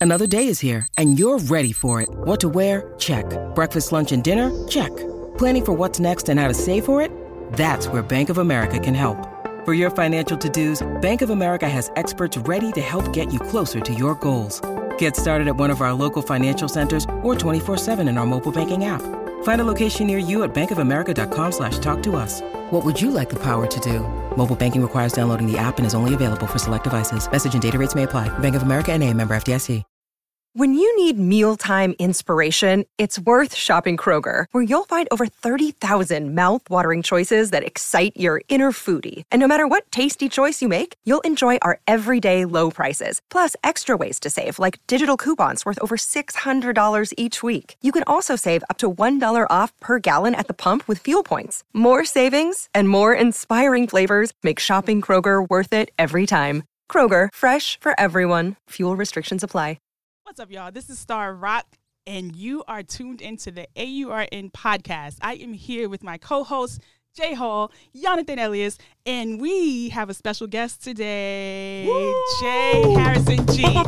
Another day is here, and you're ready for it. What to wear? Check. Breakfast, lunch, and dinner? Check. Planning for what's next and how to save for it? That's where Bank of America can help. For your financial to-dos, Bank of America has experts ready to help get you closer to your goals. Get started at one of our local financial centers or 24/7 in our mobile banking app. Find a location near you at bankofamerica.com/talktous. What would you like the power to do? Mobile banking requires downloading the app and is only available for select devices. Message and data rates may apply. Bank of America N.A., member FDIC. When you need mealtime inspiration, it's worth shopping Kroger, where you'll find over 30,000 mouth-watering choices that excite your inner foodie. And no matter what tasty choice you make, you'll enjoy our everyday low prices, plus extra ways to save, like digital coupons worth over $600 each week. You can also save up to $1 off per gallon at the pump with fuel points. More savings and more inspiring flavors make shopping Kroger worth it every time. Kroger, fresh for everyone. Fuel restrictions apply. What's up, y'all? This is Star Rock, and you are tuned into the AURN podcast. I am here with my co-host, Jay Hall, Jonathan Elias, and we have a special guest today, Jay Harrison G. Hey,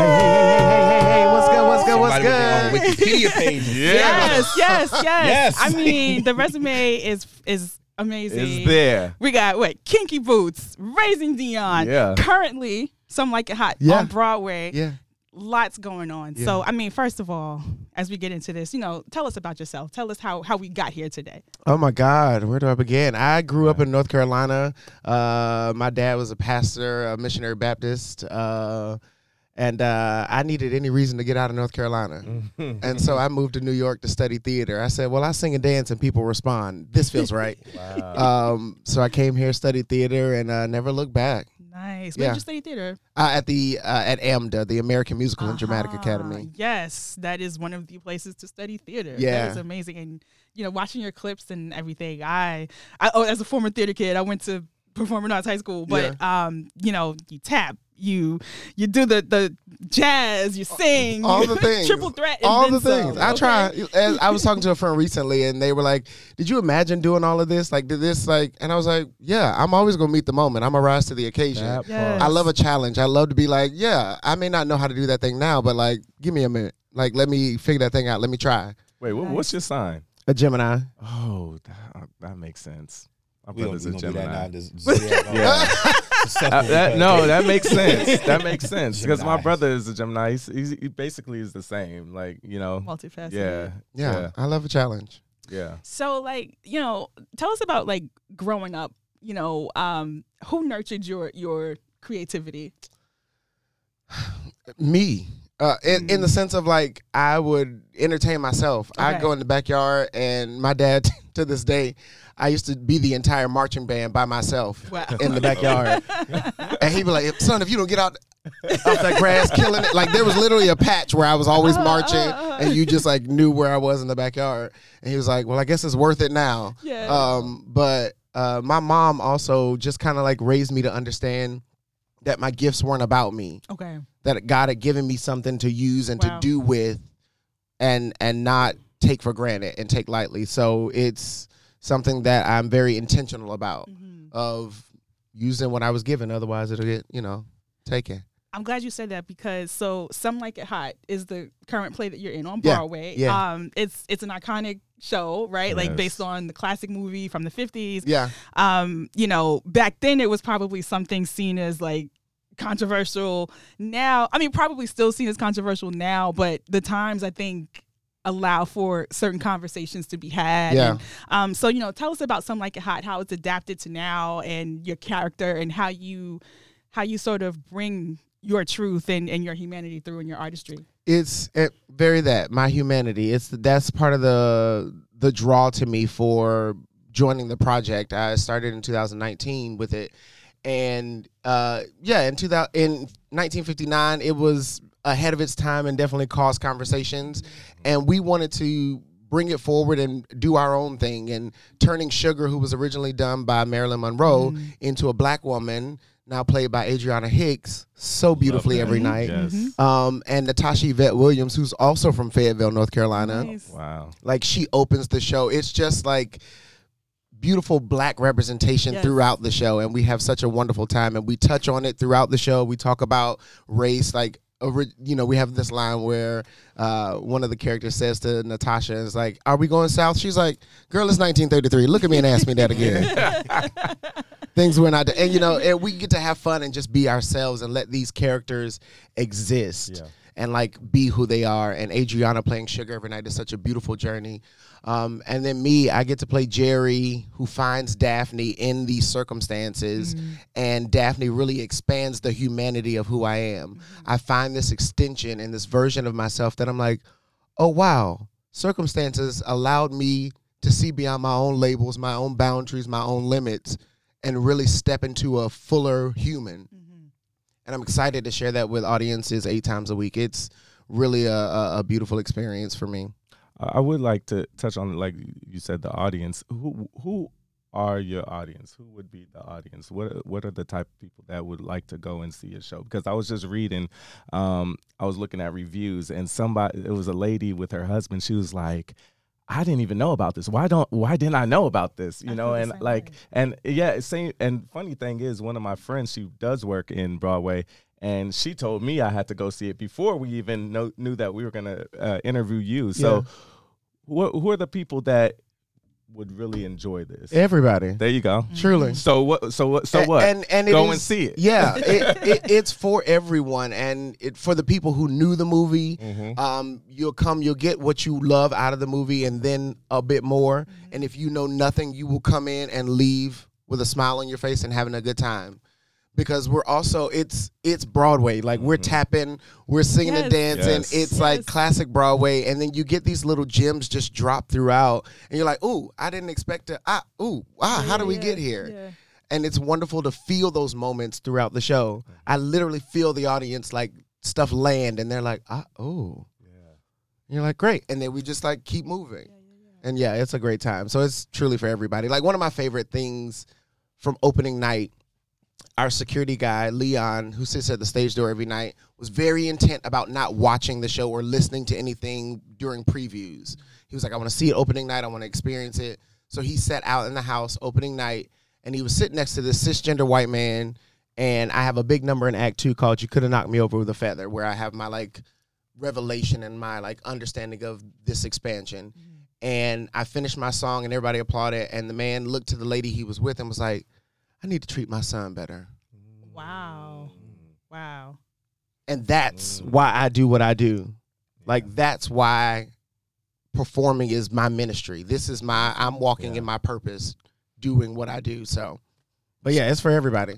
what's good? On Wikipedia page. Yes. I mean, the resume is amazing. It's there. We got, Kinky Boots, Raising Dion. Yeah. Currently, Some Like It Hot on Broadway. Yeah. Lots going on. Yeah. So, I mean, first of all, as we get into this, tell us about yourself. Tell us how we got here today. Oh, my God. Where do I begin? I grew up in North Carolina. My dad was a pastor, a missionary Baptist, and I needed any reason to get out of North Carolina. And so I moved to New York to study theater. I said, well, I sing and dance and people respond. This feels right. Wow. So I came here, studied theater, and never looked back. Nice. Where did you study theater? At AMDA, the American Musical and Dramatic Academy. Yes, that is one of the places to study theater. Yeah. That is amazing. And, watching your clips and everything, as a former theater kid, I went to Performing Arts High School, but, you tap. You do the jazz, you sing, all the things, triple threat, all the things. Some. I try. I was talking to a friend recently, and they were like, "Did you imagine doing all of this? Like, did this like?" And I was like, "Yeah, I'm always gonna meet the moment. I'm gonna rise to the occasion. Yes. I love a challenge. I love to be like, yeah, I may not know how to do that thing now, but like, give me a minute. Like, let me figure that thing out. Let me try." Wait, what's your sign? A Gemini. Oh, that makes sense. My brother's a Do Gemini. That makes sense. That makes sense because my brother is a Gemini. He basically is the same. Like, multifaceted. Yeah, I love a challenge. Yeah. So, tell us about growing up. Who nurtured your creativity? Me. In the sense of I would entertain myself. Okay. I'd go in the backyard, and my dad, to this day, I used to be the entire marching band by myself in the backyard. And he'd be like, "Son, if you don't get out off that grass, killing it." Like, there was literally a patch where I was always marching, and you just knew where I was in the backyard. And he was like, "Well, I guess it's worth it now." Yeah. But my mom also just kind of raised me to understand that my gifts weren't about me. Okay. That God had given me something to use and to do with, and not take for granted and take lightly. So it's something that I'm very intentional about, of using what I was given. Otherwise, it'll get taken. I'm glad you said that because Some Like It Hot is the current play that you're in on Broadway. Yeah. It's an iconic show, right? Yes. Based on the classic movie from the 50s. Yeah. Back then it was probably something seen as controversial. Now, I mean, probably still seen as controversial now, but the times I think allow for certain conversations to be had. Yeah. And, tell us about Some Like It Hot, how it's adapted to now, and your character, and how you sort of bring your truth and your humanity through in your artistry. It's my humanity. That's part of the draw to me for joining the project. I started in 2019 with it, and in 1959 it was ahead of its time and definitely caused conversations, and we wanted to bring it forward and do our own thing, and turning Sugar, who was originally done by Marilyn Monroe, into a black woman, now played by Adriana Hicks, so beautifully every night. Yes. And Natasha Yvette Williams, who's also from Fayetteville, North Carolina. Nice. Wow. She opens the show. It's just beautiful black representation throughout the show, and we have such a wonderful time, and we touch on it throughout the show. We talk about race. we have this line where one of the characters says to Natasha, "Is like, are we going south?" She's like, "Girl, it's 1933. Look at me and ask me that again." Things we're not, and we get to have fun and just be ourselves and let these characters exist and like be who they are. And Adriana playing Sugar every night is such a beautiful journey. And then me, I get to play Jerry, who finds Daphne in these circumstances, and Daphne really expands the humanity of who I am. I find this extension and this version of myself that I'm like, oh, wow, circumstances allowed me to see beyond my own labels, my own boundaries, my own limits, and really step into a fuller human. And I'm excited to share that with audiences 8 times a week. It's really a beautiful experience for me. I would like to touch on, like you said, the audience. Who are your audience? Who would be the audience? What are the type of people that would like to go and see a show? Because I was just reading, I was looking at reviews, and it was a lady with her husband. She was like, I didn't even know about this. Why didn't I know about this? And like, and yeah, same. And funny thing is, one of my friends, she does work in Broadway, and she told me I had to go see it before we even knew that we were going to interview you. So who are the people that would really enjoy this? Everybody. There you go. Truly. So what? And go and see it. Yeah, it's for everyone, and for the people who knew the movie. You'll get what you love out of the movie, and then a bit more. And if you know nothing, you will come in and leave with a smile on your face and having a good time. Because we're also, it's Broadway. Like, we're tapping, we're singing and dancing. It's like classic Broadway. And then you get these little gems just drop throughout. And you're like, ooh, I didn't expect to, how did we get here? Yeah. And it's wonderful to feel those moments throughout the show. I literally feel the audience, like, stuff land. And they're like, And you're like, great. And then we just, like, keep moving. And, it's a great time. So it's truly for everybody. Like, one of my favorite things from opening night, our security guy, Leon, who sits at the stage door every night, was very intent about not watching the show or listening to anything during previews. He was like, I want to see it opening night. I want to experience it. So he sat out in the house opening night, and he was sitting next to this cisgender white man, and I have a big number in Act 2 called You Could Have Knocked Me Over with a Feather, where I have my, like, revelation and my, like, understanding of this expansion. And I finished my song, and everybody applauded, and the man looked to the lady he was with and was like, I need to treat my son better. Wow. And that's why I do what I do. Like, that's why performing is my ministry. This is I'm walking in my purpose, doing what I do. So, but yeah, it's for everybody.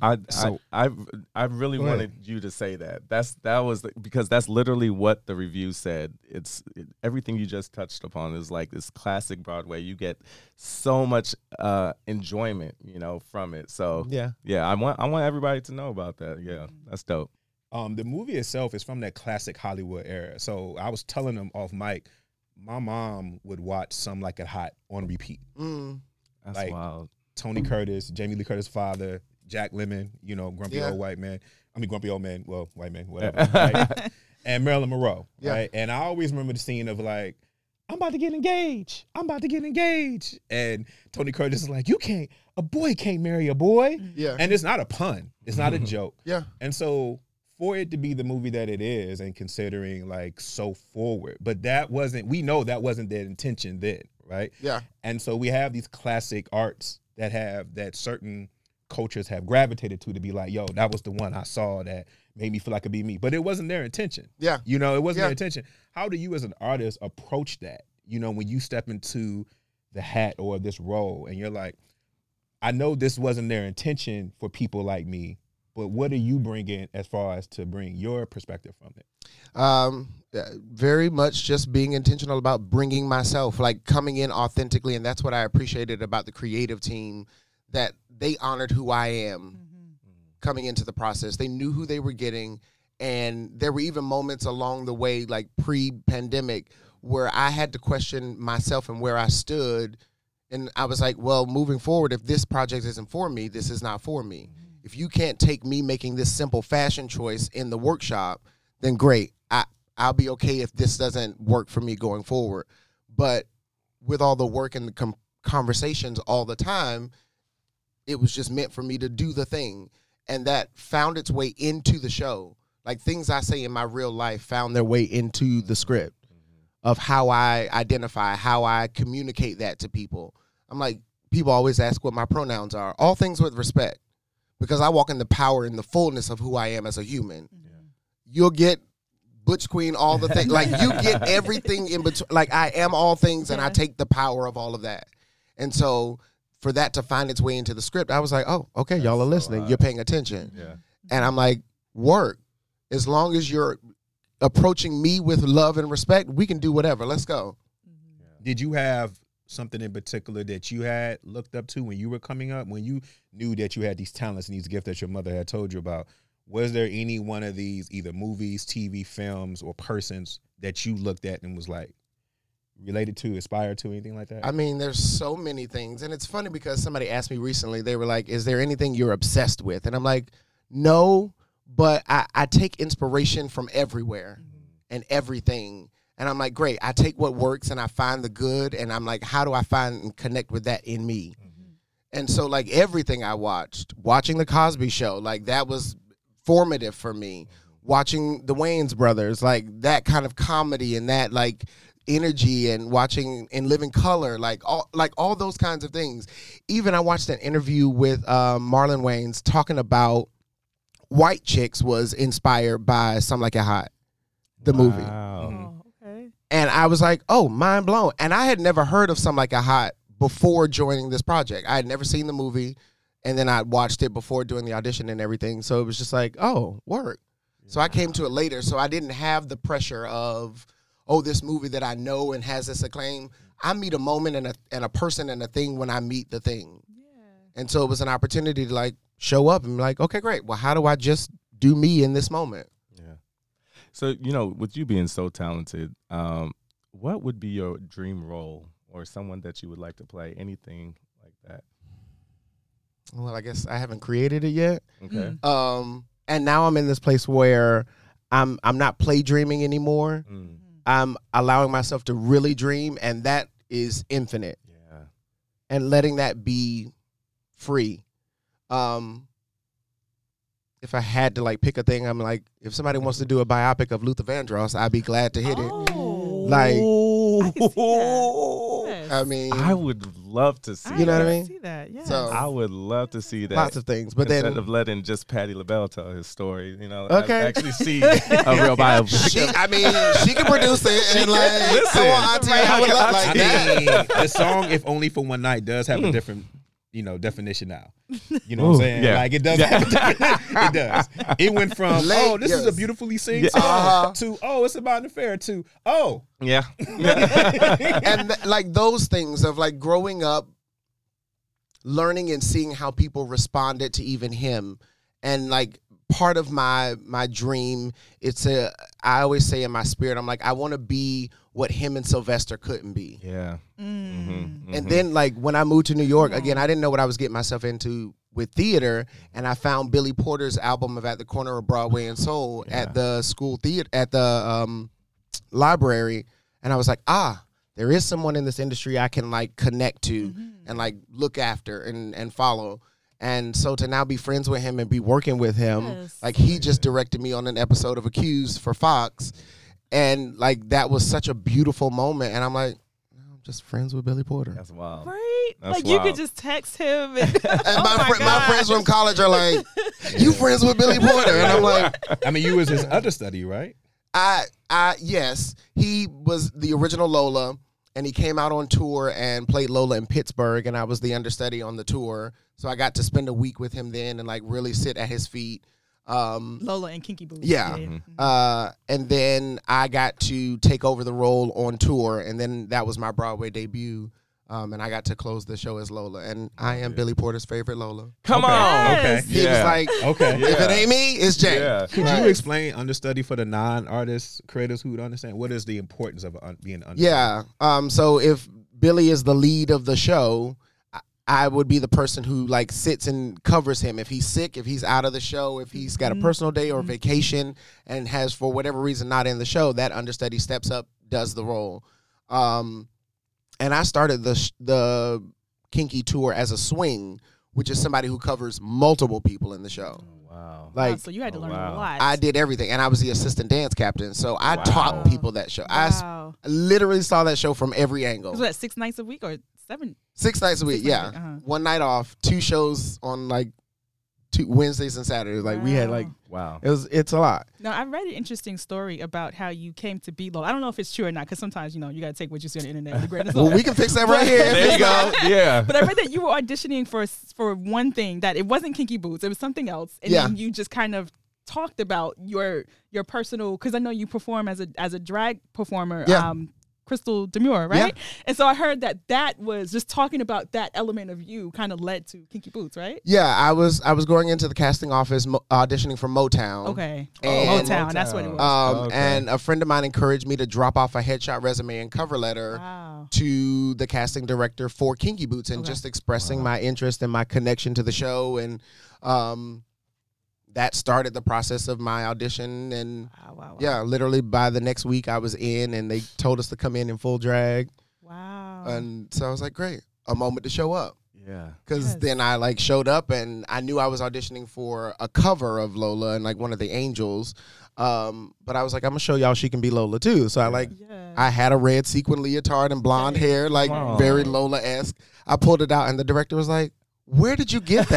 I really wanted you to say that. Because that's literally what the review said. Everything you just touched upon is like this classic Broadway. You get so much enjoyment, from it. So I want everybody to know about that. Yeah, that's dope. The movie itself is from that classic Hollywood era. So I was telling them off mic, my mom would watch Some Like It Hot on repeat. That's wild. Tony Curtis, Jamie Lee Curtis' father, Jack Lemmon, grumpy old white man. I mean, grumpy old man, well, white man, whatever. Right? And Marilyn Monroe, right? And I always remember the scene of, like, I'm about to get engaged. And Tony Curtis is like, a boy can't marry a boy. Yeah. And it's not a pun. It's not a joke. Yeah. And so for it to be the movie that it is, and considering, like, so forward, but we know that wasn't their intention then, right? Yeah. And so we have these classic arts that certain cultures have gravitated to be like, yo, that was the one I saw that made me feel like it could be me. But it wasn't their intention. Yeah. It wasn't their intention. How do you as an artist approach that? When you step into the hat or this role and you're like, I know this wasn't their intention for people like me, but what are you bringing as far as to bring your perspective from it? Very much just being intentional about bringing myself, like coming in authentically. And that's what I appreciated about the creative team, that they honored who I am coming into the process. They knew who they were getting. And there were even moments along the way, like pre-pandemic, where I had to question myself and where I stood. And I was like, well, moving forward, if this project isn't for me, this is not for me. If you can't take me making this simple fashion choice in the workshop, then great. I'll be okay if this doesn't work for me going forward. But with all the work and the conversations all the time, it was just meant for me to do the thing. And that found its way into the show. Like things I say in my real life found their way into the script of how I identify, how I communicate that to people. I'm like, people always ask what my pronouns are. All things with respect, because I walk in the power and the fullness of who I am as a human. Yeah. You'll get Butch Queen, all the things. Like you get everything in between. Like I am all things, and I take the power of all of that. And so for that to find its way into the script, I was like, oh, okay, y'all are listening. You're paying attention. Yeah. And I'm like, work. As long as you're approaching me with love and respect, we can do whatever. Let's go. Did you have something in particular that you had looked up to when you were coming up, when you knew that you had these talents and these gifts that your mother had told you about? Was there any one of these, either movies, TV, films, or persons that you looked at and was like, related to, aspired to, anything like that? I mean, there's so many things. And it's funny because somebody asked me recently, they were like, is there anything you're obsessed with? And I'm like, no, but I take inspiration from everywhere and everything. And I'm like, great, I take what works and I find the good. And I'm like, how do I find and connect with that in me? And so like everything I watching The Cosby Show, like that was formative for me. Watching the Wayans brothers, like that kind of comedy and that like energy, and watching In Living Color, like all those kinds of things. Even I watched an interview with Marlon Wayans talking about White Chicks was inspired by Some Like It Hot, the movie. Oh, okay. And I was like, oh, mind blown. And I had never heard of Some Like It Hot before joining this project. I had never seen the movie, and then I watched it before doing the audition and everything. So it was just like, oh, work. So I came to it later. So I didn't have the pressure of, oh, this movie that I know and has this acclaim. I meet a moment and a person and a thing when I meet the thing. Yeah. And so it was an opportunity to like show up and be like, okay, great. Well, how do I just do me in this moment? Yeah. So, with you being so talented, what would be your dream role or someone that you would like to play? Anything like that? Well, I guess I haven't created it yet. Okay. And now I'm in this place where I'm not play dreaming anymore. I'm allowing myself to really dream, and that is infinite. Yeah. And letting that be free. If I had to like pick a thing, I'm like, if somebody wants to do a biopic of Luther Vandross, I'd be glad to hit it. Like, I mean, I would love to see. You know what I mean? See that, yeah. So I would love to see that. Lots of things, but instead then of letting just Patti LaBelle tell his story, Okay. I actually see a real biopic. she can produce it and like, Listen. come on, Auntie, I would love like that. The song "If Only for One Night" does have a different, definition now. You know what I'm saying? Yeah. Like it does. Have a different, it does. It went from this is a beautifully sing song to it's about an affair to Yeah. And like those things of like growing up, learning and seeing how people responded to even him, and like part of my dream, I always say in my spirit, I'm like, I want to be what him and Sylvester couldn't be. Yeah. And then like when I moved to New York, again, I didn't know what I was getting myself into with theater, and I found Billy Porter's album of At the Corner of Broadway and Soul at the school theater, at the library, and I was like, there is someone in this industry I can like connect to and like look after and follow. And so to now be friends with him and be working with him, like he just directed me on an episode of Accused for Fox. And like that was such a beautiful moment. And I'm like, I'm just friends with Billy Porter. That's wild. Right? That's like wild. you could just text him. And my friends from college are like, you friends with Billy Porter? And I'm like, I mean, you was his understudy, right? Yes, he was the original Lola, and he came out on tour and played Lola in Pittsburgh, and I was the understudy on the tour. So I got to spend a week with him then and like really sit at his feet. Lola and Kinky Boots. Yeah. And then I got to take over the role on tour, and then that was my Broadway debut. And I got to close the show as Lola, and I am Billy Porter's favorite Lola. Come on. Okay. He was like, if it ain't me, it's Jay. Yeah. Could you explain understudy for the non-artists, creators who would understand? What is the importance of being an understudy? Yeah. So if Billy is the lead of the show, I would be the person who like sits and covers him. If he's sick, if he's out of the show, if he's got a personal day or vacation and has for whatever reason not in the show, that understudy steps up, does the role. And I started the Kinky tour as a swing, which is somebody who covers multiple people in the show. Oh, Wow. Like, so you had to learn a wow. lot. I did everything, and I was the assistant dance captain, so I Wow. taught people that show. Wow. I literally saw that show from every angle. Was that 6 nights a week or 7? 6 nights a week, 6 nights a yeah. week, uh-huh. 1 night off, 2 shows on like 2 Wednesdays and Saturdays. Like we had like Wow. it's a lot. Now, I read an interesting story about how you came to be Lola. I don't know if it's true or not, because sometimes, you got to take what you see on the internet with a grain of salt. Well, we can fix that right here. There you go. Yeah. But I read that you were auditioning for one thing, that it wasn't Kinky Boots, it was something else, and then you just kind of talked about your personal, because I know you perform as a drag performer. Yeah. Crystal Demure, right? Yeah. And so I heard that was just talking about that element of you kind of led to Kinky Boots, right? Yeah, I was going into the casting office auditioning for Motown. Okay. And- Motown, that's what it was. Okay. And a friend of mine encouraged me to drop off a headshot resume and cover letter Wow. to the casting director for Kinky Boots, and Okay. just expressing my interest and my connection to the show, and that started the process of my audition. And Wow. yeah, literally by the next week I was in, and they told us to come in full drag. Wow. And so I was like, great, a moment to show up. Yeah. Because Yes. then I like showed up, and I knew I was auditioning for a cover of Lola and like one of the Angels. But I was like, I'm gonna show y'all she can be Lola too. So Yeah. I had a red sequin leotard and blonde hair, like Wow. very Lola-esque. I pulled it out, and the director was like, where did you get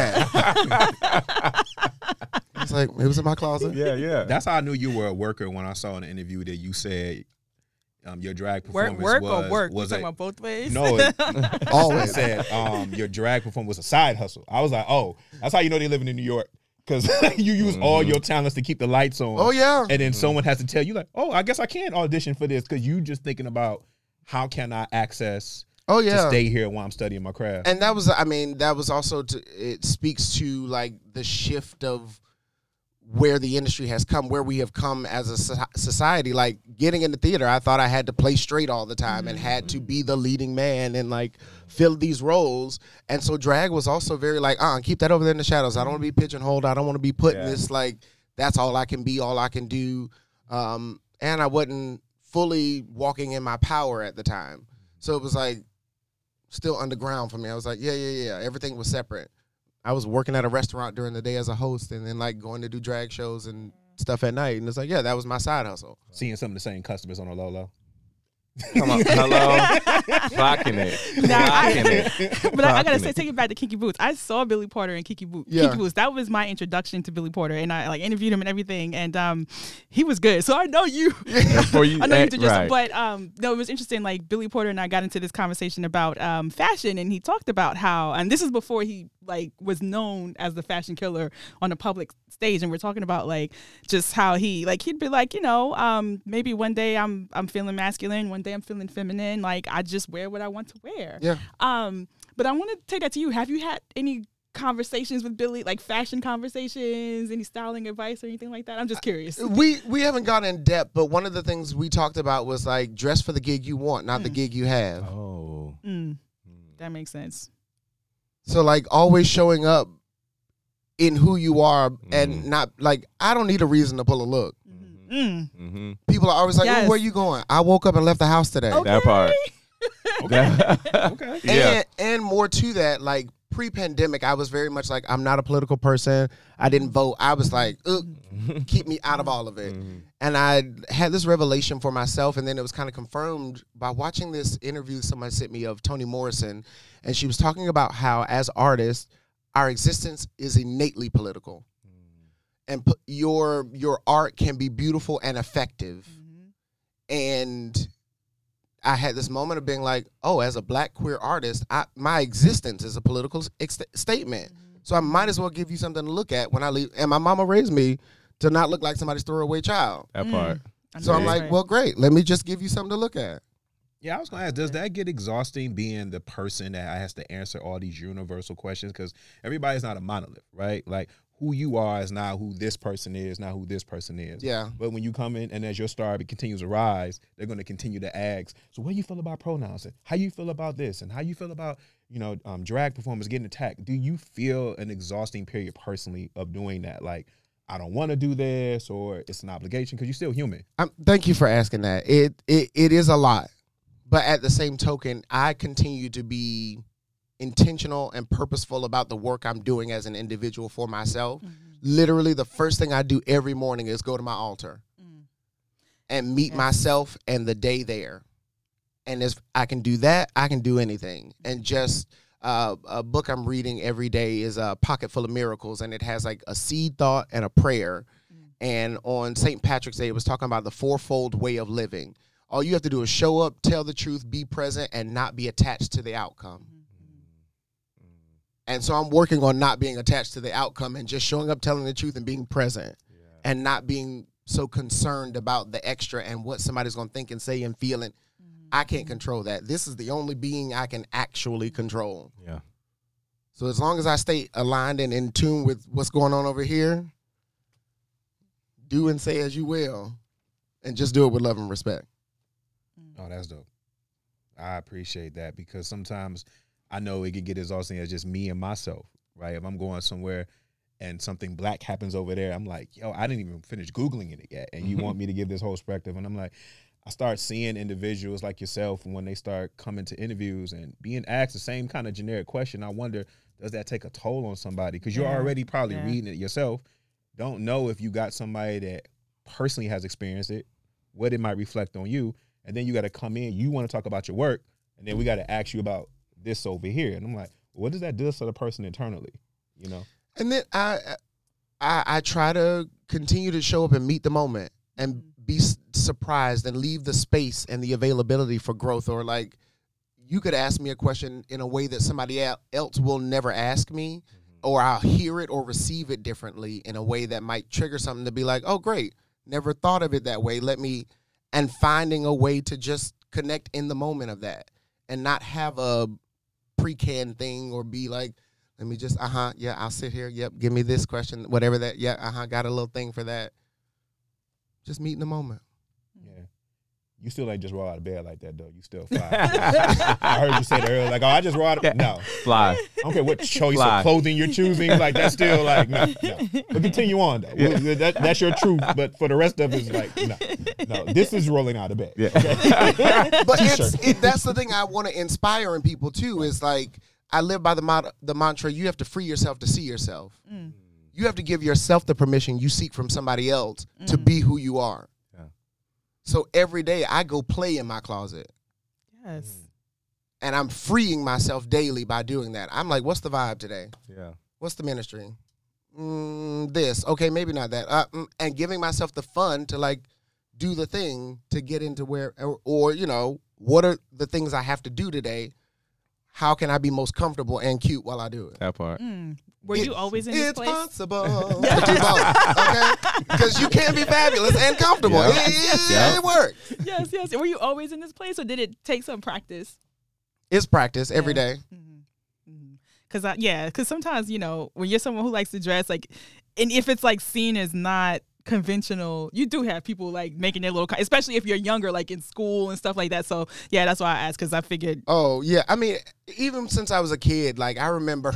that? I was like, it was in my closet. Yeah. Yeah. That's how I knew you were a worker when I saw in the interview that you said your drag performance work was or work? was We're talking about both ways? no. It Always. said your drag performance was a side hustle. I was like, oh, that's how you know they living in New York, because you use all your talents to keep the lights on. Oh yeah. And then someone has to tell you like, oh, I guess I can audition for this, because you just thinking about how can I access Oh to yeah. stay here while I'm studying my craft. And that was, I mean, that was also it speaks to like the shift of where the industry has come, where we have come as a society. Like getting into theater, I thought I had to play straight all the time and had to be the leading man and like fill these roles. And so drag was also very like, keep that over there in the shadows. I don't want to be pigeonholed. I don't want to be put in this like, that's all I can be, all I can do. And I wasn't fully walking in my power at the time. So it was like still underground for me. I was like, yeah. Everything was separate. I was working at a restaurant during the day as a host, and then like going to do drag shows and stuff at night. And it's like, yeah, that was my side hustle. Seeing some of the same customers on a low. Come on. Hello. Clocking it. Clocking it. But I gotta Clocking say, it. take it back to Kinky Boots. I saw Billy Porter and Kinky Boots. Yeah. Kinky Boots. That was my introduction to Billy Porter, and I like interviewed him and everything, and he was good. So I know you. For you, I know you did right. but no, it was interesting. Like Billy Porter and I got into this conversation about fashion, and he talked about how, and this is before he like was known as the fashion killer on a public stage, and we're talking about like just how he'd be like, maybe one day I'm feeling masculine, one day I'm feeling feminine. Like I just wear what I want to wear. Yeah. But I want to take that to you. Have you had any conversations with Billy, like fashion conversations, any styling advice or anything like that? I'm just curious. We haven't gone in depth, but one of the things we talked about was like dress for the gig you want, not the gig you have. Oh. That makes sense. So like always showing up in who you are and not like, I don't need a reason to pull a look. Mm-hmm. People are always like, Yes. "Ooh, where you going?" I woke up and left the house today. Okay. That part. Okay. Yeah. And more to that, like pre-pandemic, I was very much like, I'm not a political person. I didn't vote. I was like, keep me out of all of it. And I had this revelation for myself, and then it was kind of confirmed by watching this interview somebody sent me of Toni Morrison, and she was talking about how as artists, our existence is innately political. And your art can be beautiful and effective. And I had this moment of being like, oh, as a black queer artist, my existence is a political statement. So I might as well give you something to look at when I leave. And my mama raised me to not look like somebody's throwaway child. That part. So I'm like, well, great. Let me just give you something to look at. Yeah, I was gonna ask, does that get exhausting being the person that has to answer all these universal questions? Because everybody's not a monolith, right? Like who you are is not who this person is, not who this person is. Yeah. But when you come in and as your star continues to rise, they're going to continue to ask, so what do you feel about pronouns? And how you feel about this? And how you feel about, drag performers getting attacked? Do you feel an exhausting period personally of doing that? Like, I don't want to do this, or it's an obligation, because you're still human. Thank you for asking that. It is a lot. But at the same token, I continue to be intentional and purposeful about the work I'm doing as an individual for myself literally the first thing I do every morning is go to my altar and meet myself and the day there. And if I can do that, I can do anything. And just a book I'm reading every day is A Pocket Full of Miracles, and it has like a seed thought and a prayer. And on St. Patrick's Day, it was talking about the fourfold way of living. All you have to do is show up, tell the truth, be present, and not be attached to the outcome. And so I'm working on not being attached to the outcome and just showing up, telling the truth, and being present, and not being so concerned about the extra and what somebody's going to think and say and feel. And I can't control that. This is the only being I can actually control. Yeah. So as long as I stay aligned and in tune with what's going on over here, do and say as you will, and just do it with love and respect. Oh, that's dope. I appreciate that, because sometimes I know it can get exhausting as just me and myself, right? If I'm going somewhere and something black happens over there, I'm like, yo, I didn't even finish Googling it yet, and you want me to give this whole perspective. And I'm like, I start seeing individuals like yourself, and when they start coming to interviews and being asked the same kind of generic question, I wonder, does that take a toll on somebody? Because you're already probably reading it yourself. Don't know if you got somebody that personally has experienced it, what it might reflect on you. And then you got to come in, you want to talk about your work, and then we got to ask you about this over here. And I'm like, what does that do to the person internally, you know? And then I try to continue to show up and meet the moment and be surprised and leave the space and the availability for growth. Or like, you could ask me a question in a way that somebody else will never ask me, or I'll hear it or receive it differently in a way that might trigger something to be like, oh, great, never thought of it that way. And finding a way to just connect in the moment of that and not have a pre-canned thing or be like, let me just, yeah, I'll sit here. Yep, give me this question, whatever that. Yeah, got a little thing for that. Just meet in the moment. Yeah. You still ain't just roll out of bed like that, though. You still fly. I heard you say that earlier, like, oh, I just roll out of No. Fly. I don't care what choice of clothing you're choosing. Like, that's still like, no. But continue on, though. Yeah. That's your truth. But for the rest of it, it's like, no. This is rolling out of bed. Yeah. Okay? But that's the thing I want to inspire in people, too, is like, I live by the mantra, you have to free yourself to see yourself. You have to give yourself the permission you seek from somebody else to be who you are. Yeah. So every day I go play in my closet. Yes. And I'm freeing myself daily by doing that. I'm like, what's the vibe today? Yeah. What's the ministry? This. Okay, maybe not that. And giving myself the fun to like do the thing to get into where, or you know, what are the things I have to do today? How can I be most comfortable and cute while I do it? That part. Were you always in this place? It's possible to do both, okay? Because you can be fabulous and comfortable. Yep. It works. Yes. Were you always in this place, or did it take some practice? It's practice every day. Because sometimes, you know, when you're someone who likes to dress, like, and if it's like seen as not conventional, you do have people like making their little, especially if you're younger, like in school and stuff like that. So yeah, that's why I asked, because I figured. Oh yeah, I mean, even since I was a kid, like I remember,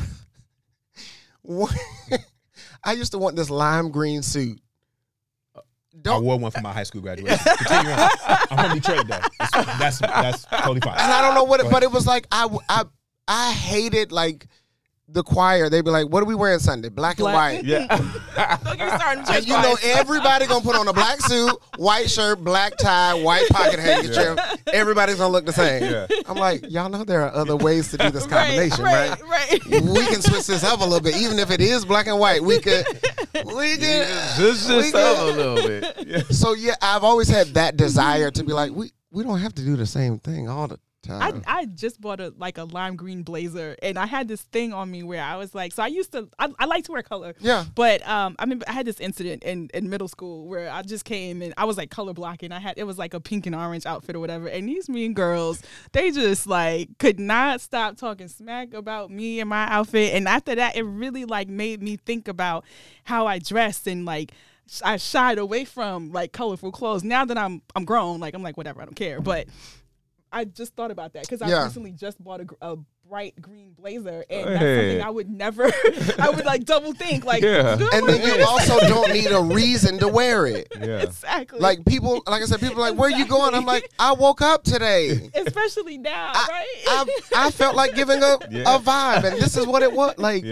I used to want this lime green suit. I wore one for my high school graduation. Continue on. I'm from Detroit though. That's totally fine. And I don't know what it, but it was like I hated like. The choir, they'd be like, what are we wearing Sunday? Black and white. Yeah. And you know everybody gonna put on a black suit, white shirt, black tie, white pocket handkerchief. Everybody's gonna look the same. Yeah. I'm like, y'all know there are other ways to do this combination, right? We can switch this up a little bit. Even if it is black and white, we could just up a little bit. Yeah. So yeah, I've always had that desire to be like, we don't have to do the same thing all the time. I just bought a lime green blazer, and I had this thing on me where I was like, so I like to wear color. Yeah. But I had this incident in middle school where I just came and I was like color blocking. It was like a pink and orange outfit or whatever. And these mean girls, they just like could not stop talking smack about me and my outfit. And after that, it really like made me think about how I dressed, and like I shied away from like colorful clothes. Now that I'm grown, like I'm like, whatever, I don't care. But I just thought about that because I recently just bought a bright green blazer, and that's something I would never, I would like double think, like, and then you also don't need a reason to wear it. Yeah. Exactly. Like people, like I said, people are like, where are you going? I'm like, I woke up today. Especially now, right? I felt like giving a vibe, and this is what it was. Like,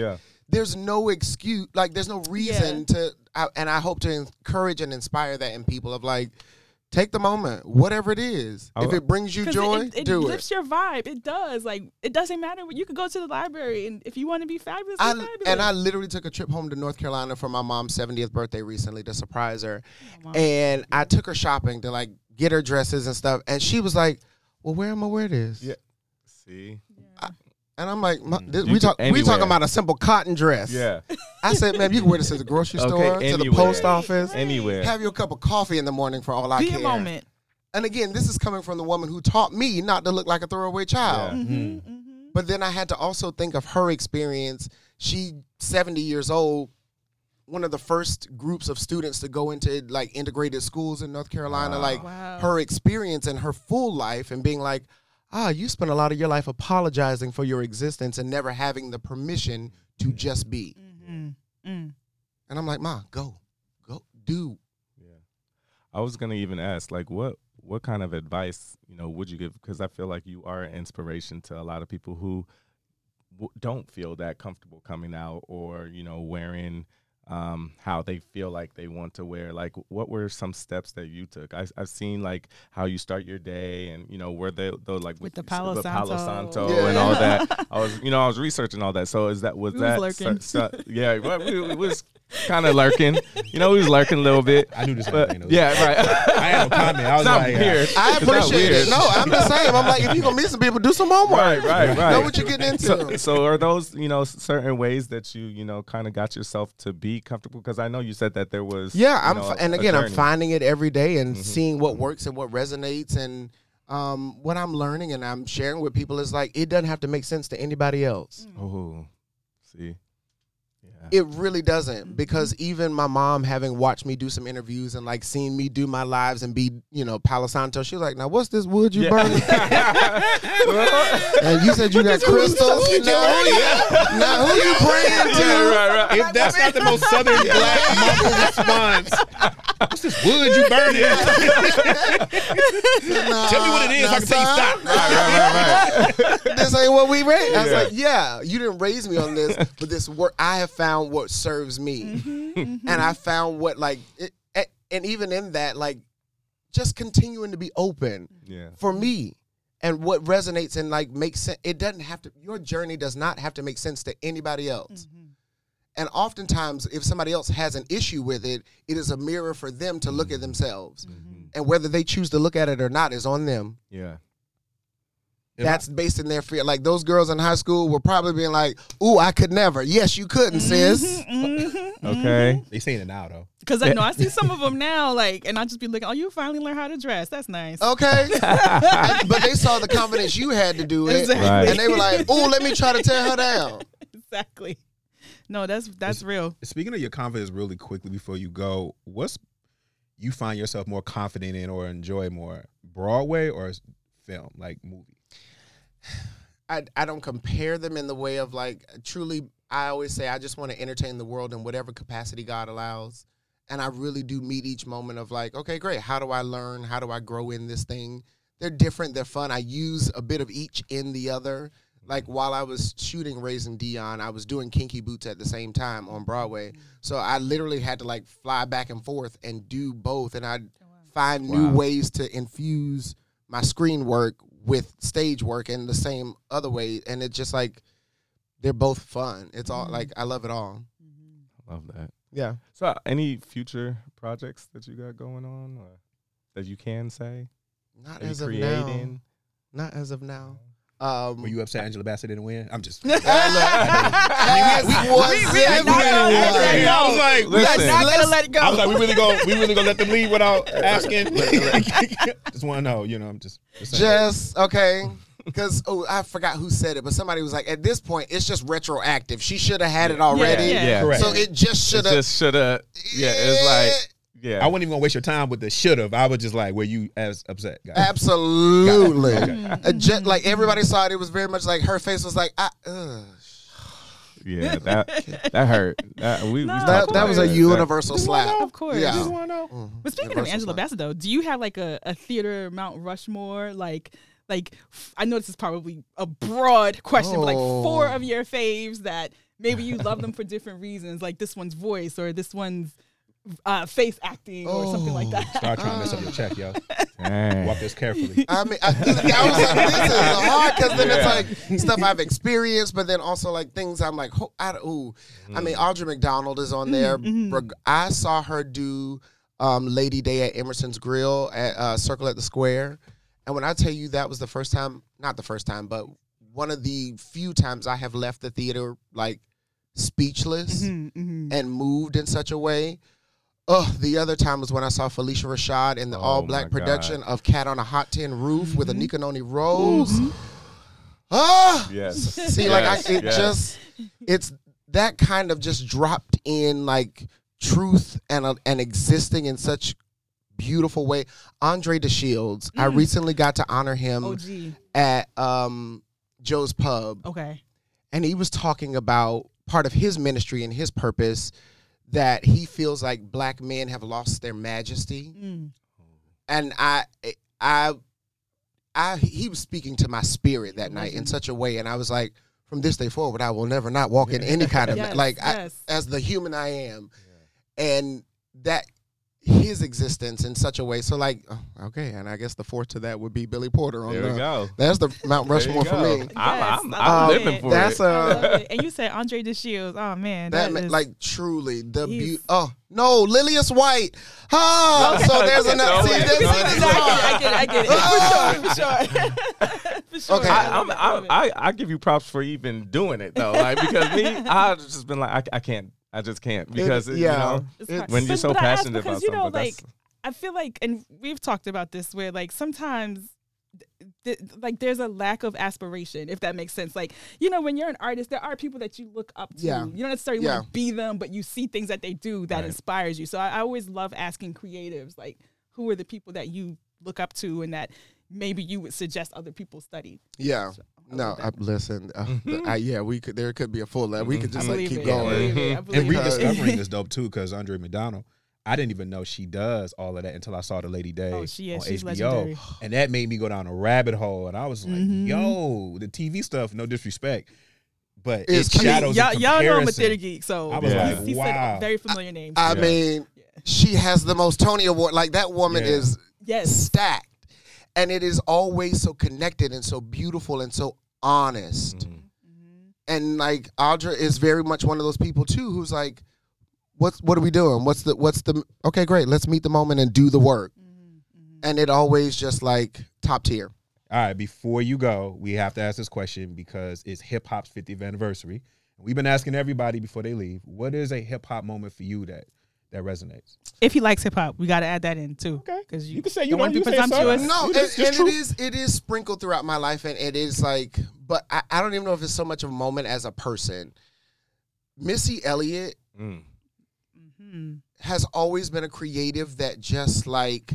there's no excuse, like there's no reason and I hope to encourage and inspire that in people of like, take the moment, whatever it is. If it brings you joy, it do it. It lifts your vibe. It does. Like, it doesn't matter. You could go to the library, and if you want to be fabulous, be fabulous. And I literally took a trip home to North Carolina for my mom's 70th birthday recently to surprise her. And I took her shopping to, like, get her dresses and stuff. And she was like, well, where am I wear this? Yeah. See? And I'm like, we talking about a simple cotton dress. Yeah. I said, man, you can wear this to the grocery store, to the post office. Anywhere. Have your cup of coffee in the morning for all I care. Be a moment. And again, this is coming from the woman who taught me not to look like a throwaway child. Yeah. But then I had to also think of her experience. She 70 years old, one of the first groups of students to go into like integrated schools in North Carolina. Her experience and her full life and being like, you spent a lot of your life apologizing for your existence and never having the permission to just be. And I'm like, Ma, go, do. Yeah. I was going to even ask, like, what kind of advice, would you give? Because I feel like you are an inspiration to a lot of people who don't feel that comfortable coming out or, wearing how they feel like they want to wear. Like, what were some steps that you took? I've seen like how you start your day and where they like with the Palo Santo and all that. I was researching all that. So was that lurking? Yeah, well, we was kind of lurking. We was lurking a little bit. I knew this. Right. I had no comment. I was like, weird. I appreciate it. No, I'm the same. I'm like, if you gonna meet some people, do some homework. Right. Know what you're getting into. So are those certain ways that you kind of got yourself to be comfortable? Because I know you said that there was I'm finding it every day and seeing what works and what resonates and what I'm learning and I'm sharing with people is like it doesn't have to make sense to anybody else. Oh, see. It really doesn't, because even my mom, having watched me do some interviews and like seeing me do my lives and be, Palo Santo, she was like, now what's this wood you burning? And you said you got crystals. Now who you praying to? Right. If that's not the most southern black mama response, what's this wood you burning? Tell me what it is. I can tell you stop. Right. This ain't what we raised. I was like, you didn't raise me on this, but this work, I have found what serves me. And I found what and even in that, like just continuing to be open for me and what resonates and like makes sense. It doesn't have to, your journey does not have to make sense to anybody else. And oftentimes if somebody else has an issue with it, it is a mirror for them to look at themselves. And whether they choose to look at it or not is on them. Yeah. That's based in their fear. Like those girls in high school were probably being like, ooh, I could never. Yes, you couldn't, sis. Okay. They saying it now though. Because I see some of them now, like, and I just be looking, you finally learned how to dress. That's nice. Okay. But they saw the confidence you had to do it. Exactly. Right. And they were like, ooh, let me try to tear her down. Exactly. No, that's real. Speaking of your confidence really quickly before you go, what's you find yourself more confident in or enjoy more, Broadway or film, like movie? I don't compare them in the way of like truly. I always say I just want to entertain the world in whatever capacity God allows, and I really do meet each moment of like, okay, great. How do I learn? How do I grow in this thing? They're different. They're fun. I use a bit of each in the other. Like while I was shooting Raising Dion, I was doing Kinky Boots at the same time on Broadway. So I literally had to like fly back and forth and do both, and I'd find new ways to infuse my screen work with stage work in the same other way, and it's just like they're both fun. It's all like I love it all. I love that. Yeah. So any future projects that you got going on or that you can say? Not as of now. Not as of now. Were you upset Angela Bassett didn't win? I'm just. I was like, we're not gonna let it go. I was like, we really gonna let them leave without asking? Just want to know, I'm just okay. Because I forgot who said it, but somebody was like, at this point, it's just retroactive. She should have had it already. Yeah. Correct. So it just should have. Yeah, it's like. Yeah. I wasn't even gonna waste your time with the should have. I was just like, were you as upset, guys? Absolutely. Okay. Like everybody saw it. It was very much like her face was like, yeah, that hurt. That was a universal slap. Of course. Yeah. Just want to know. But speaking of Angela Bassett, though, do you have like a theater Mount Rushmore? Like I know this is probably a broad question, but like 4 of your faves that maybe you love them for different reasons, like this one's voice or this one's face acting or something like that. Start trying to mess up your check, yo. Walk this carefully. I mean, I was like, this is hard because then it's like stuff I've experienced, but then also like things I'm like, I mean, Audra McDonald is on there. I saw her do Lady Day at Emerson's Grill at Circle at the Square. And when I tell you that was the first time, not the first time, but one of the few times I have left the theater like speechless and moved in such a way. The other time was when I saw Felicia Rashad in the all-black production of Cat on a Hot Tin Roof with Anika Noni Rose. Yes. See, like it's that kind of just dropped in like truth and existing in such beautiful way. Andre DeShields, I recently got to honor him at Joe's Pub. Okay. And he was talking about part of his ministry and his purpose that he feels like black men have lost their majesty. And he was speaking to my spirit that night in such a way. And I was like, from this day forward, I will never not walk in any kind of, as the human I am. And that his existence in such a way. So like, okay, and I guess the fourth to that would be Billy Porter. There we go. That's the Mount Rushmore for me. I'm living for it. I love it. And you said Andre DeShields. Oh man, that is, like truly the beauty. Oh no, Lilius White. So there's another. I get it. For sure. Okay, I give you props for even doing it though. Like because me, I've just been like I can't. I just can't because you know when you're so passionate about something. Like I feel like, and we've talked about this, where like sometimes like there's a lack of aspiration, if that makes sense. Like, you know, when you're an artist, there are people that you look up to. You don't necessarily want to be them, but you see things that they do that inspires you. So I always love asking creatives, like, who are the people that you look up to and that maybe you would suggest other people study? Yeah. So, listen. We could. There could be a full. We could just like keep going. And rediscovering is dope too, because Andre McDonald, I didn't even know she does all of that until I saw the Lady Day on HBO, legendary. And that made me go down a rabbit hole. And I was like, "Yo, the TV stuff. No disrespect, but it shadows." Y'all know I'm a theater geek, so I was like, he "Wow, said a very familiar name." I mean, she has the most Tony Award. Like that woman is stacked. And it is always so connected and so beautiful and so honest. And like Audra is very much one of those people too, who's like, what are we doing? What's the okay, great. Let's meet the moment and do the work. And it always just like top tier. All right, before you go, we have to ask this question because it's hip hop's 50th anniversary. We've been asking everybody before they leave, what is a hip hop moment for you that resonates? If he likes hip hop, we got to add that in too. Okay, because you can say you want to be presumptuous. No, and it is sprinkled throughout my life, and it is like, but I don't even know if it's so much of a moment as a person. Missy Elliott has always been a creative that just like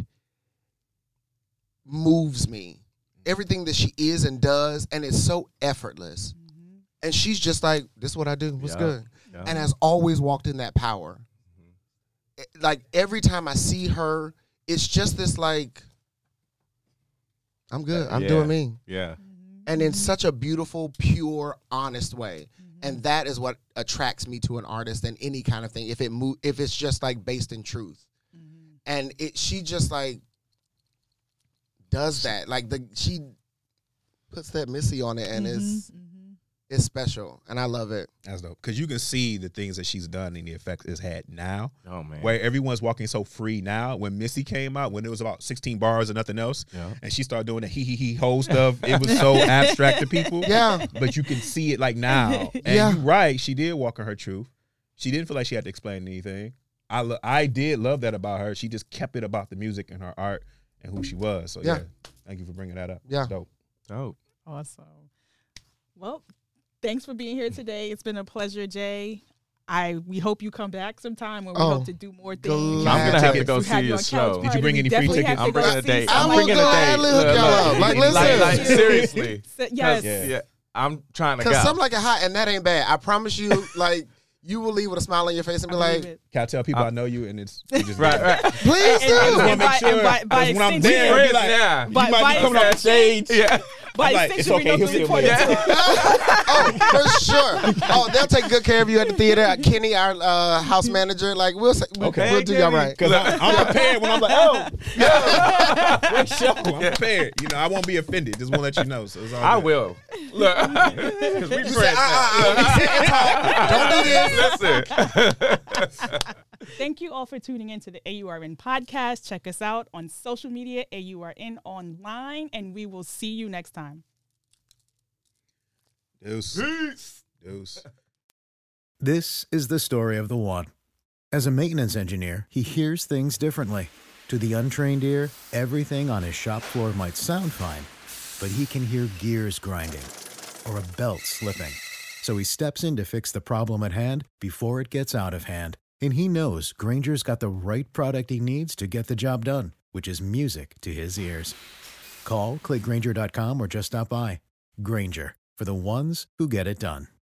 moves me. Everything that she is and does, and it's so effortless. And she's just like, this is what I do. What's good? Yeah. And has always walked in that power. Like every time I see her, it's just this like, I'm good. I'm doing me. Yeah. And in such a beautiful, pure, honest way. And that is what attracts me to an artist than any kind of thing. If it's just like based in truth. And she just like does that. Like she puts that Missy on it and it's special, and I love it. That's dope. Because you can see the things that she's done and the effect it's had now. Oh, man. Where everyone's walking so free now. When Missy came out, when it was about 16 bars and nothing else, and she started doing the he-ho stuff, it was so abstract to people. Yeah. But you can see it like now. And you're right, she did walk in her truth. She didn't feel like she had to explain anything. I did love that about her. She just kept it about the music and her art and who she was. So, thank you for bringing that up. Yeah. Dope. Awesome. Well, thanks for being here today. It's been a pleasure, Jay. We hope you come back sometime when we hope to do more things. I'm going to have to go see your show. Did you bring any free tickets? I'm bringing a date. I'm bringing a date. Like, listen. Like, seriously. Yes. Yeah. I'm trying to go. Because something like it hot, and that ain't bad. I promise you, like, you will leave with a smile on your face and be like, can I tell people I know you? And it's just right. Please do. I just want to make sure. By when I'm there, extension, you might be coming off the stage. But I'm like, it's okay. He'll sit with me. Oh, for sure. Oh, they'll take good care of you at the theater. Kenny, our house manager, like we'll do y'all right. Because I'm prepared when I'm like, oh, what show? I'm prepared. You know, I won't be offended. Just want to let you know. So it's all I good. will. Look, because we friends. Don't do this. Listen. Thank you all for tuning in to the AURN podcast. Check us out on social media, AURN online, and we will see you next time. Deuce. Deuce. This is the story of the one. As a maintenance engineer, he hears things differently. To the untrained ear, everything on his shop floor might sound fine, but he can hear gears grinding or a belt slipping. So he steps in to fix the problem at hand before it gets out of hand. And he knows Grainger's got the right product he needs to get the job done, which is music to his ears. Call, click Grainger.com, or just stop by. Grainger, for the ones who get it done.